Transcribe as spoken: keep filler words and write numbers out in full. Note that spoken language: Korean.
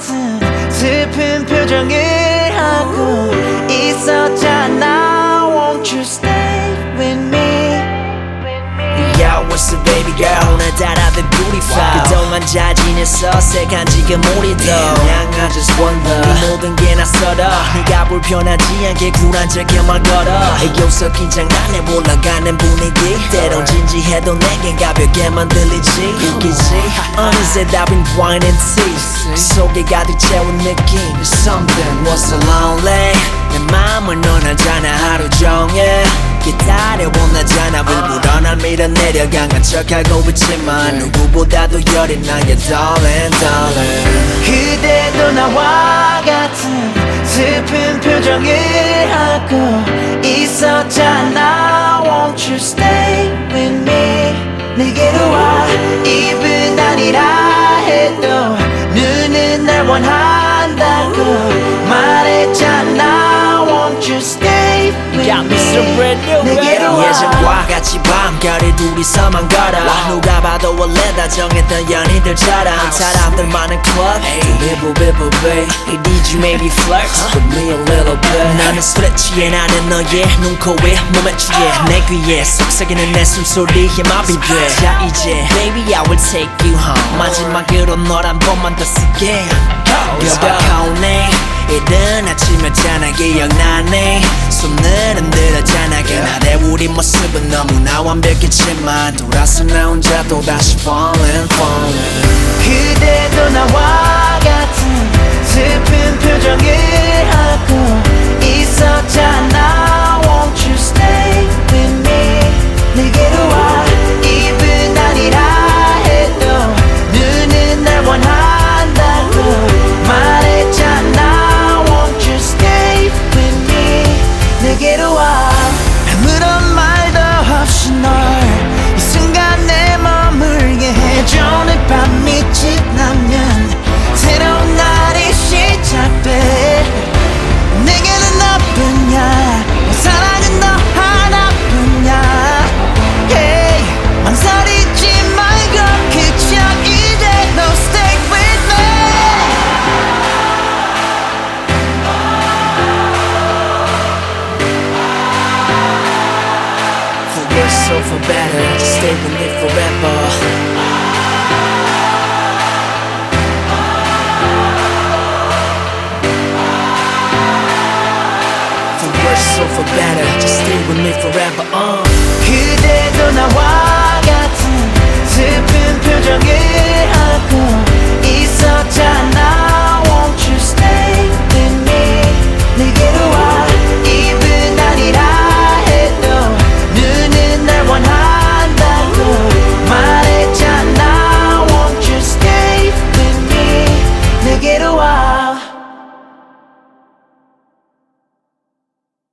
같은 슬픈 표정을 하고 있었잖아. Won't you stay with me? Yo, what's up baby girl? 오늘따라 더 beautiful. 그동안 잘 지냈어? 새간지가 우리도 그냥 I just wonder 이 모든 게 낯설어. 네가 불편하지 않게 굴한적에 말 걸어. 애교서 긴장감에 올라가는 분위기. 때론 진지해도 내겐 가볍게만 들리지. 웃기지 어느새 답인 wine and tea. 그 속에 가득 채운 느낌. There's something was so lonely. 내 맘을 넌 알잖아 하루 종일 기다려 원하잖아. 일부러 날 밀어내려 강한 척하고 있지만 누구보다도 여린 나의 darling darling. 그대도 나와 같은 슬픈 표정을 하고 있었잖아. Won't you stay with me? 내게로 와. 입은 아니라 해도 눈은 날 원한다고 말했잖아. Won't you stay with me? 내게로 와. 예전과 같이 밤결이 둘이서만 걸어. 누가 봐도 원래 다 정했던 연인들처럼 사람들 많은 club. Bible bible babe, hey did you maybe flirt with me a little bit? 나는 술에 취해 나는 너의 눈코에 몸에 취해 내 귀에 속삭이는 내 숨소리에 마비돼. 자 이제 baby I will take you home. 마지막으로 널 한 번만 더 쓰게. 여박하오네 이른 아침이었잖아 기억나네. 손을 흔들었잖아 그날의 우리 모습은 너무나 완벽했지만 돌아서 나 혼자 또다시 falling falling. 그대도 나와 같은 슬픈 표정을 하고 있었잖아. Won't you stay with me? 내게로 와. 입은 아니라 해도 눈은 날 원한다고 말했잖아. Won't you stay with me? 내게로 와. 아무런 말도 없이 널 이 순간에 머물게 해줘. 내 밤이 지나면 새로운 날이 시작돼. 내게는 너뿐이야. 사랑은 너 하나뿐이야. Hey, 망설이지 말고 그저 이대로 stay with me. For worse or for better, just stay with me forever. For worse or for better, just stay with me forever. Uh.